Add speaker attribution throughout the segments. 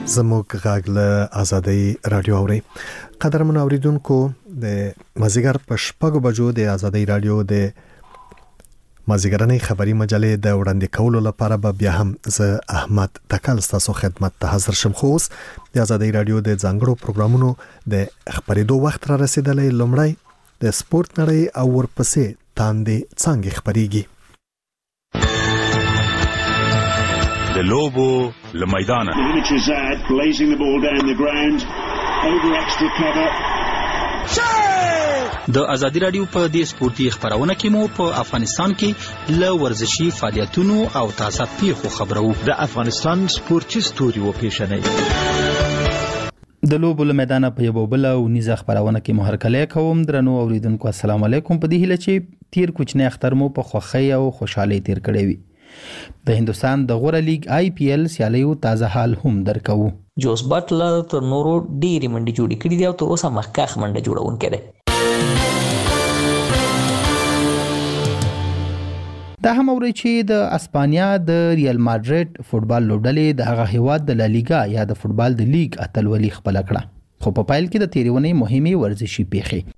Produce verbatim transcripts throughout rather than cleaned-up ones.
Speaker 1: زموږ غږ له آزادۍ رادیو اوري. قدرمن اوریدونکو د مازیګر په شپږو بجو د آزادۍ رادیو د مازیګرنۍ خبری مجلې د وړاندې کولو لپاره به بیا هم زه احمد تکل ستاسو خدمت ته حاضر شم. خو اوس د آزادۍ رادیو د ځانګړو پروګرامونو د خبرېدو وخت را رسیدلی. لومړی د سپورت نړۍ او ورپسې تاندې څنګه خبريږي.
Speaker 2: د لوبو لمیدانه
Speaker 3: Zad blazing the ball down the ground over extra cover.
Speaker 4: د ازادي رادیو په دې سپورتي خبرونه کې مو په افغانستان کې ل ورزشي فعالیتونو او تازه پیښو خبرو.
Speaker 5: د افغانستان سپورتي ستوري و پیښنې
Speaker 6: د لوبو لمیدانه په یو بل او نيزه خبرونه کې مهرکله کوم. درنو اوریدونکو السلام علیکم. په دې هیله چې تیر کوچنی اختر مو په خوخی او خوشحالي تیر کړی وي. د هندستان د غوره لیگ آی پی ایل سیالیو تازه حال هم درکو.
Speaker 7: جوس بټلر تر نورو ډېری منډي جوړې کړې دي او تر اوسه مخکښ منډه جوړونکی دی.
Speaker 6: دا هم اوري چې د اسپانیا د ریال مادرید فوتبال لوبډلې د هغه هیواد د لالیګا یا د فوتبال د لیگ اتلولي خپل کړه. خو په پایل کې د تیریونې مهمه ورزشي پیښې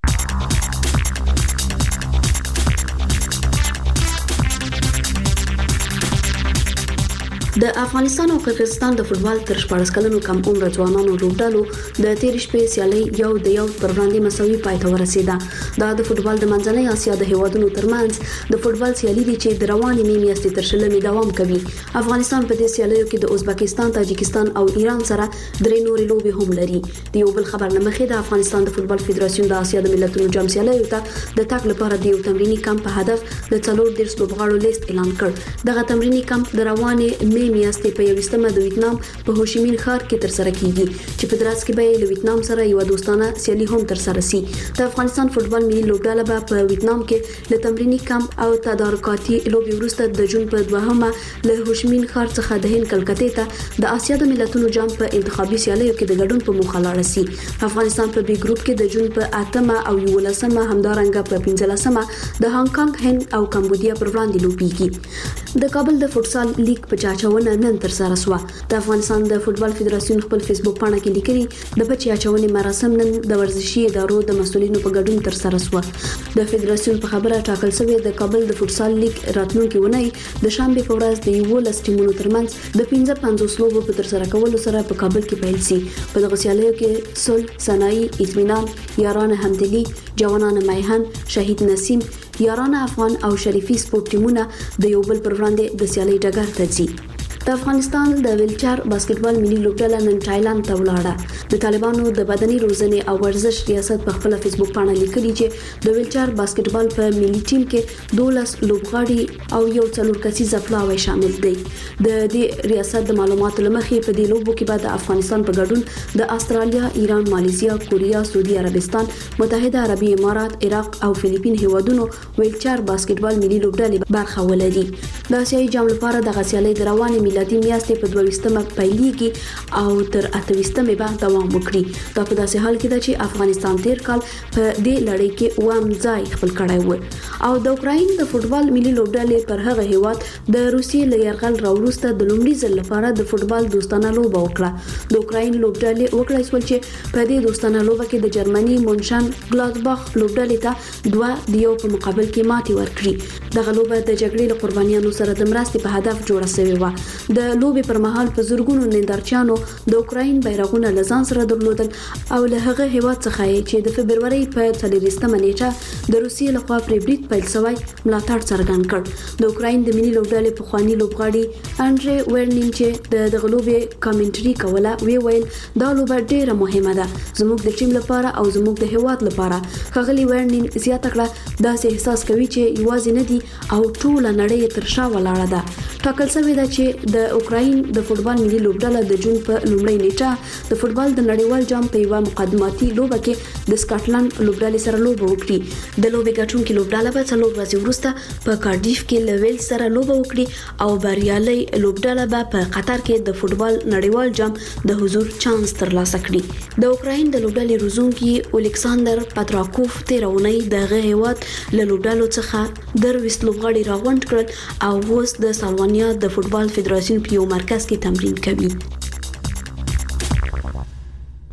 Speaker 8: د افغانستان او قزاقستان د فوتبال تر شپږ کلنو کم عمر ځوانانو لوبډلو د تیر شپې سیالي یو د یو پر وړاندې مساوي پای ته ورسیده. دا د فوتبال د منځنۍ اسیا د هیوادونو ترمنځ د فوتبال سیالي دي چې د روانې مې میاشتې تر شلمې دوام کوي. افغانستان په دې سیالیو کې د ازبکستان، تاجکستان او ایران سره درې نورې لوبې هم لري. د یو بل خبر نه مخې د افغانستان د فوتبال فدراسیون د اسیا د ملتونو جام سیالیو ته د تګ لپاره د یو تمرینی کمپ په هدف د څلور دیرش لوبغاړو لیست اعلان کړ. دغه تمرینی کمپ د روانې میاشتې په یوستمه د ویتنام په هوشیمین ښار کې تر سره کیږي چې په دراس کې به له ویتنام سره یو دوستانه سیالي هم تر سره سي. د افغانستان فوتبال ملي لوبډله به په ویتنام کې له تمرینی کمپ او تدارکاتي لوبي وروسته د جون په دوهمه له هوشیمین ښار څخه د هند کلکتې ته د اسیا د ملتونو جام په انتخابي سیالیو کې د ګډون په موخه لاړ سي. افغانستان په بي ګروپ کې د جون په اتمه او یولسمه همدارنګه په پنځلسمه د هانګ کانګ، هند او کمبودیا پر وړاندې لوبيږي. د کابل د فوتسال لیگ په چاچونه نن تر سره سو. د افغانستان د فوتبال فدراسیون خپل فیسبوک پاڼه کې لیکلي د بچی اچونې مراسم نن د ورزشي ادارو د مسولینو په ګډون تر سره سو. د فدراسیون په خبره ټاکل شوی د کابل د فوتسال لیگ راتلونکي ونی د شنبه په ورځ د یو لس ټیمونو ترمنځ د پنځه پنځوس لوبو په تر سره کولو سره په کابل کې پیل سي. په دغه سیالیو کې صلح، صنایع، اطمینان، یاران همدلی، جوانان میهن، شهید نسیم، یاران افغان او شریفي سپورت ټیمونه د یو بل پر وړاندې د سیالي ډګر ته ځي. د افغانستان د ویلچر باسکټبال ملي لوبډله نن تایلند ته ولاړه. د طالبانو د بدني روزنې او ورزش ریاست په خپل فیسبوک پاڼه لیکلي چې د ویلچر باسکټبال په ملي ټیم کې دولس لوبغاړي او یو څلور کسیزه پلاوی شامل دي. د دې ریاست د معلوماتو لمخې په دې لوبو کې به د افغانستان په ګډون د استرالیا، ایران، ماليزیا، کوریا، سعودي عربستان، متحده عربي امارات، عراق او فلیپین هیوادونو ویلچر باسکټبال ملي لوبډلې برخه ولري. د اسیایي جام لپاره د غسیالۍ د روانې میلادي میاشتې په دویشتمه پیلېږي او تر اتویشتمه به دوام وکړي. دا په داسې حال کې ده چې افغانستان تیر کال په دې لړۍ کې اووم ځای خپل کړی و او د اوکراین د فوتبال ملي لوبډلې پر هغه هیواد د روسیې له یرغل راوروسته د لومړي ځل لپاره د فوتبال دوستانه لوبه وکړه. د اوکراین لوبډلې وکړای شول چې په دې دوستانه لوبه کې د جرمني مونشن ګلادباخ لوبډلې ته دوه د یو په مقابل کې ماتې ورکړي. دغه لوبه د جګړې له قربانیانو سره د مرستې په هدف جوړه شوې و. د لوبې پر مهال په زورګونو نندارچیانو د اوکراین بیرغونه لزان سره درلودل او له هغه هیواد څخه چې د فبرवरी په څلورمه نیټه د روسیې لخوا پرې برید پیل شوی ملاتړ څرګند کړ. د اوکراین د ملي لوبډلې په خواني لوبغاړي انډري ورنین چې د دغه لوبې کامنټري کوله وی ویل دا لوبه ډیره مهمه ده زموږ د ټیم لپاره او زموږ د هیواد لپاره. خغلی ورنین زیاته کړه داسې احساس کوي چې یوازې نه دي او ټول نړۍ تر شا ولاړه ده. ټاکل شوی ده چې د اوکراین د فوتبال ملي لوبډله د جون په لومړۍ نیټه د فوتبال د نړیوال جام په یو مقدماتي لوبه کې د سکاټلند لوبډلې سره لوبه وکړي. د لوبې ګټونکي لوبډله به څلور ورځې وروسته په کارډیف کې له ویل سره لوبه وکړي او بریالۍ لوبډله به په قطر کې د فوتبال نړیوال جام د حضور چانس ترلاسه کړي. د اوکراین د لوبډلې روزونکي الیکساندر پاتراکوف تیرونی دغه هیواد له لوبډلو څخه درويست لوبغاړي راغونډ کړل او اوس د سالوانیا د فوتبال فدراسیون په یو مرکز کې تمرین کوي.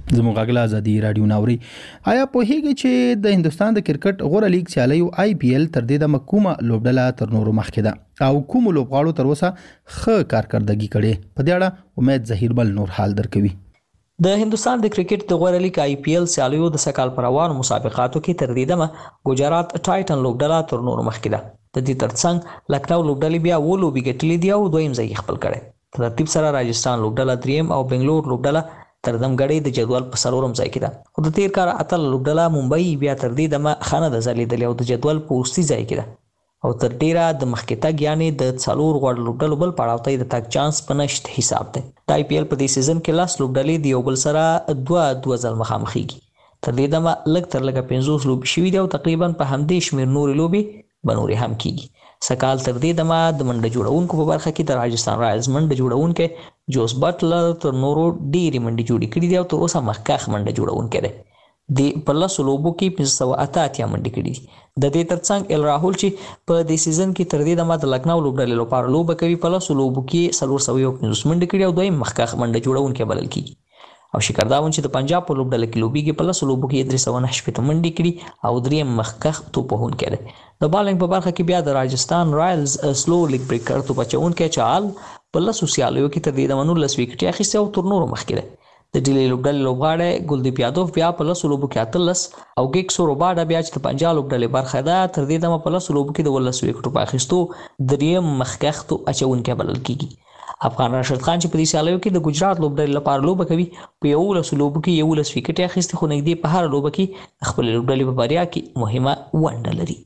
Speaker 6: زموږ غږ ازادي رادیو ناوري. آیا په هیګه چې د هندستان د کرکټ غوړه لیګ سیالي او آی پی ایل تر دې د مکومه لوبډله تر نورو مخکې ده او کوم لوبغاړو تر اوسه ښه کارکردګي کړې؟ په دې اړه امید ظهیر بل نور حال درکوي.
Speaker 7: د هندستان د کرکټ د غوړه لیګ آی پی ایل سیالیو د سکهال پر روانو مسابقاتو کې تر دې دمه ګجرات ټایټن لوبډله تر نورو مخکې ده. د دې ترڅنګ لکھنؤ لوبډلې بیا و لوبي ګټلې دی او دویم ځای خپل کړي. په ترتیب سره راجستان لوبډله دریم او بنگلور لوبډله تر دمګړې د جدول په څلورم ځای کې ده. خو د تیر کال اتل لوبډله ممبئی بیا تر دې دمه خانه د ځلیدلې او د جدول په وروستي ځای کې ده او تر ډیره د مخکې تګ یعنی د څلور غوړ لوبډلو بل پړاو ته د تګ چانس په نشت حساب ده. د آی پی ایل په دې سیزن کې لاس لوبډلې د یو بل سره دوه دوه ځل مخامخېږي. تر دې دمه لږ تر لږه پنځوس لوبې شوي دي او تقریبا په همدې شمېر نورې لوبې به نورې هم کېږي. سکهال تر دې دمه د منډه جوړونکو په برخه کې د راجستان رایلز منډه جوړونکی جوس بټلر تر نورو ډېرې منډې جوړې کړي دي او تر اوسه مخکښ منډه جوړونکی دی. د په لسو لوبو کې پنځه سوه اته اتیا منډې کړي دي. د دې ترڅنګ ال راهول چې په دې سیزن کې تر دې دمه د لکھنؤ لوبډلې لپاره لوبه کوي په لسو لوبو کې څلور سوه یو پنځوس منډې کړي او دویم مخکښ منډه جوړونکی بلل کېږي. او شکر داون چې د پنجاب په لوبډله کې لوبیږي په لسو لوبو کې درې سوه نهه شپېته منډې کړي او دریم مخکښ توپ وهونکی دی. د بالنګ په برخه کې بیا د راجستان رایلز سلو لیګ بریکر توپ اچونکی چال په لسو سیالیو کې تر دې دمه نولس ویکټې اخیستې او تر نورو مخکې دی. د ډیلې لوبډلې لوبغاړی ګلدیپ یادوف بیا په لسو لوبو کې اتلس او ګیکسو روباډا بیا چې د پنجاب لوبډلې برخه ده تر دې دمه په لسو لوبو کې د ولس ویکټو په اخیستو دریم مخکښ توپ اچونکی بلل کېږي. افغان راشد خان چې په دې سیالیو کې د ګجرات لوبډلې لپاره لوبه کوي په یولسو لوبو کې یولس ویکټې اخیستې خو نږدې په هره لوبه کې خپلې لوبډلې په بریا کې مهمه ونډه لري.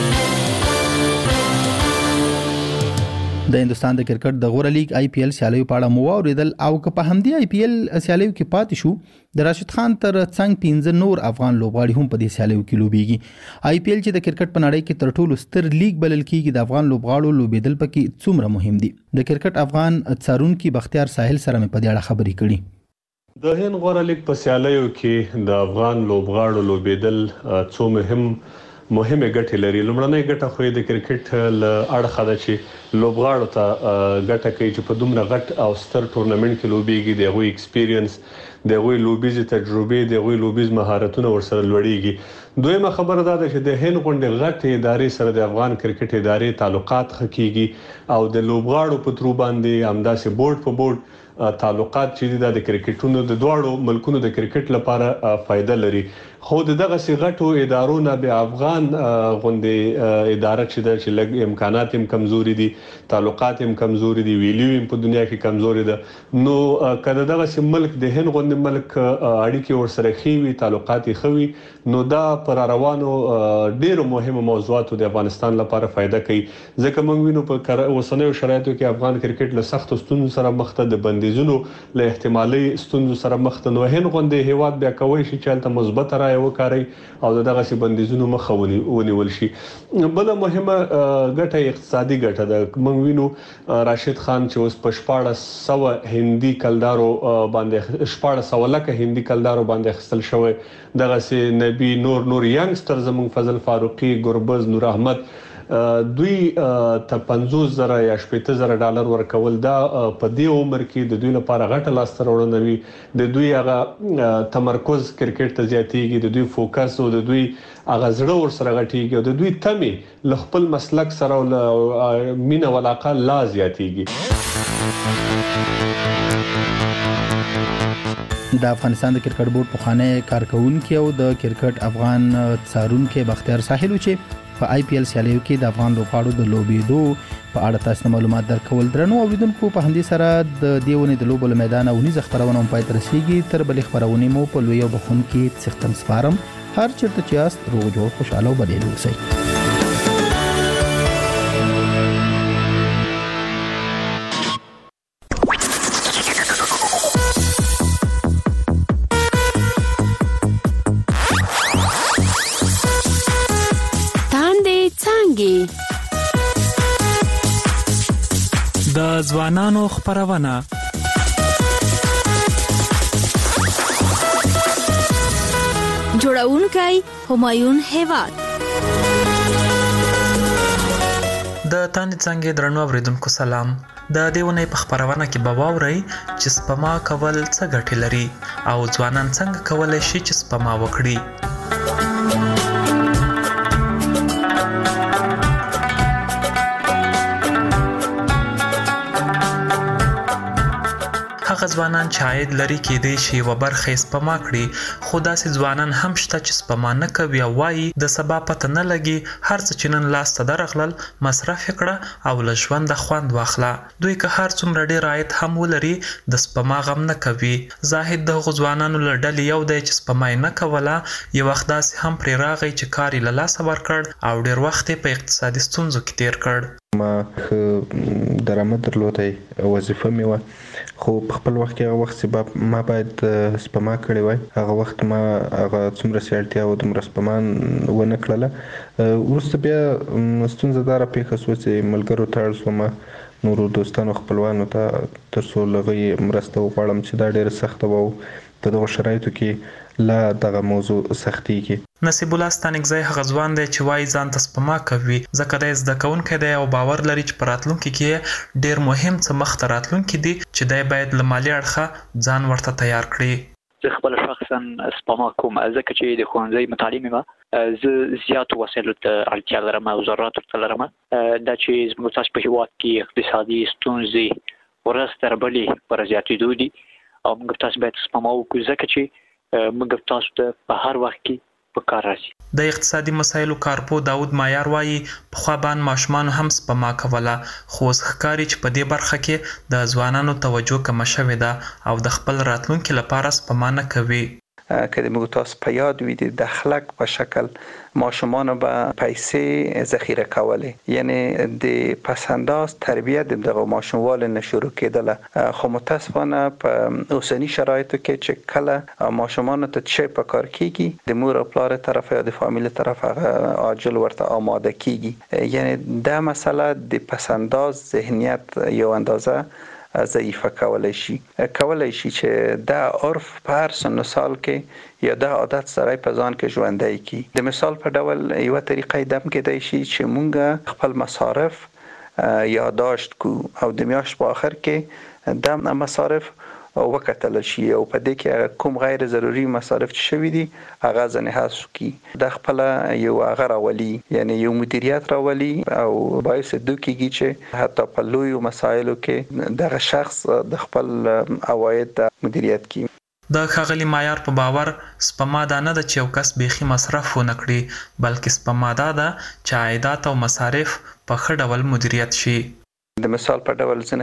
Speaker 6: د هندستان د کرکټ د غوړه لیګ آی پی ایل سیالیو په اړه مو واوریدل او که په همدې آی پی ایل سیالیو کې پاتې شو د راشد خان تر څنګ پنځه نور افغان لوبغاړي هم په دې سیالیو کې لوبيږي. آی پی ایل چې د کرکټ په نړۍ کې تر ټولو ستر لیګ بلل کېږي د افغان لوبغاړو لوبېدل پکې څومره مهم دي. د کرکټ افغان څارونکي بختیار ساحل سره مې په دې اړه خبرې کړې.
Speaker 9: د هند غوړه لیګ په سیالیو کې د افغان لوبغاړو لوبېدل څو مهم مهمه ګټه لري. لومړنۍ ګټه خو د کرکټ ل اړخه ده چې لوبغاړو ته ګټه کوي چې په دومره غټ او ستر ټورنمنت کې لوبيږي د غوي ایکسپیرینس د غوي لوبیز تجربه د غوي لوبیز مهارتونه ورسره لوړیږي. دویمه خبره ده چې د هند غونډې غټ ادارې سره د افغان کرکټ ادارې تعلقات خکېږي او د لوبغاړو په ترو باندې همداسې بورډ په بورډ تعلقات چې د کرکټونو د دوړو ملکونو د کرکټ لپاره فائدہ لري. خو دغه سیغټو ادارو نه به افغان غونډې اداره چې د چې لګ امکانات هم کمزوري دي تعلقات هم کمزوري دي ویلیو هم په دنیا کې کمزوري ده نو کله دغه سیم ملک د هند غونډې ملک اړیکې ورسره خوي تعلقات خوي نو دا پر روانو ډیرو مهمه موضوعاتو د افغانستان لپاره فائدہ کوي ځکه موږ وینو په اوسنیو شرایطو کې افغان کرکټ له سخت ستونزو سره مخ ته د بندیزونو له احتمالي ستونزو سره مخ ته نو هند غونډې هیواد بیا کوي چې چلته مثبت رائے وکړي او دغه سي بندیزونو مخه ونیول شي. بل مهمه ګټه اقتصادي ګټه ده. موږ وینو راشد خان چې اوس په شپاړس سوه هندي کلدارو باندې شپاړس سوه لکه هندي کلدارو باندې خپل شوی دغه سي نبی نور نور ینګستر زمون فضل فاروقي ګربز نور احمد دوی ته پنځوس زره یا شپږ زره ډالر ورکول دا په دې عمر کې د دوی لپاره غټه لاسته راوړنه وي. د دوی هغه تمرکز کرکټ ته زیاتېږي د دوی فوکس او د دوی هغه زړه ور سره غټيږي او د دوی تمه ل خپل مسلک سره او مینا ولاقه لا زیاتېږي.
Speaker 6: د افغانستان د کرکټ بورډ پخوانی کارکونکو او د کرکټ افغان څارونکو بختیار ساحل چې په آی پی ایل سیالیو کې د افغان لوبغاړو د لوبېدو په اړه تاسو معلومات درکول درنو اوریدونکو په همدې سره د دیونه د لوبو میدان او نيز خبرونه هم پای تر رسیدي تر بل خبرونه مو په لوی او بخون کې څختم سپارم هر چیرته چې است روغ جوړ خوشاله او بریالي اوسئ.
Speaker 10: د ځوانانو خبرونه
Speaker 11: جوړونکی همایون هیواد
Speaker 12: د تاند څنګه درنو اوریدونکو سلام د دې ونې په خپرونه کې به واورئ چې سپما کول څه ګټې لري او ځوانان څنګه کولی شي چې سپما وکړي. هغه ځوانان چې عاید لري کېدای شي یوه برخه یې سپما کړي، خو داسې ځوانان هم شته چې سپما نه کوي او وایي د سبا پته نه لګي، هر څه چې نن لاسته درغلل مصرف یې کړه او له ژونده خوند واخله. دوی که هر څومره ډېر عاید هم ولري د سپما غم نه کوي. زاهد د هغو ځوانانو له ډلې یو دی چې سپما یې نه کوله، یو وخت داسې هم پرې راغی چې کار یې له لاسه ورکړ او ډېر وخت یې په اقتصادي ستونزو کې تیر کړ.
Speaker 13: ما ښه درآمد درلودی، وظیفه مې وه، خو په خپل وخت کې هغه وخت چې ما باید سپما کړې وای، هغه وخت ما هغه څومره چې اړتیا وه دومره سپما ونه کړله. وروسته بیا ستونزه دا راپېښه شوه چې ملګرو ته اړ شومه، نورو دوستانو خپلوانو ته، تر څو له هغوی مرسته وغواړم چې دا ډېره سخته وه او په دغو شرایطو کې لا دغه موضوع سختېږي.
Speaker 12: نصیب الله ستانکزی هغه ځوان دی چې وایي ځان ته سپما کوي ځکه دی زده کوونکی دی او باور لري چې په راتلونکي کې ډېر مهم څه مخته راتلونکي دي چې دی باید له مالي اړخه ځان ورته تیار کړي.
Speaker 14: زه خپل شخصا سپما کوم ځکه چې د ښوونځي متعلم یم، زه زیاتو وسایلو ته اړتیا لرم او ضروراتو ته لرم. دا چې زموږ تاسو په هېواد کې اقتصادي ستونزې ورځ تر بلې پر زیاتېدو دي او موږ تاسو باید سپما وکړو ځکه چې موږ تاسو ته په هر وخت کې په کار راځي.
Speaker 12: د اقتصادي مسایلو کارپو داود مایار وایي پخوا باندې ماشومانو هم سپما کوله، خو اوس ښکاري چې په دې برخه کې د ځوانانو توجه کمه شوې ده او د خپل راتلونکي لپاره سپما نه کوي.
Speaker 15: که د موږ تاسو په یاد وي د دخلک په شکل ماشومانو به پیسې ذخیره کولې، یعنی د پسنداز تربیت د دغه ماشوموالو نه شروع کېدله، خو متاسفانه په اوسني شرایطو کې چې کله ماشومانو ته چې په کار کېږي د مور او پلار طرف یا د فامیل طرف هغه عاجل ورته آماده کېږي، یعنی دا مسله د پسنداز ذهنیت یو اندازه ضعیفه کولای شي کولای شي چې دا عرف په هر سن سال کې یا دا عادت سره په ځان کې ژوندی کی. د مثال په ډول یو طریقه دم کېدای شي چې مونږ خپل مصارف یادداشت کو او د میاشت په آخر کې د مصارف وکتل شي او په دې کې کوم غیر ضروري مصارف چې شوي دي هغه ځنې حذف کی. د خپل یو هغه راولي، یعنی یو مدیریت راولي او باعث دوی کېږي چې حتی په لویو مسایلو کې دغه شخص د خپل عواید مدیریت کوي.
Speaker 12: د ښاغلي معیار په باور سپما دا نه ده چې یو کس بیخي مصرف ونه کړي، بلکې سپما دا ده چې عایدات او مصارف په ښه ډول مدیریت شي.
Speaker 15: د مثال په ډول ځینې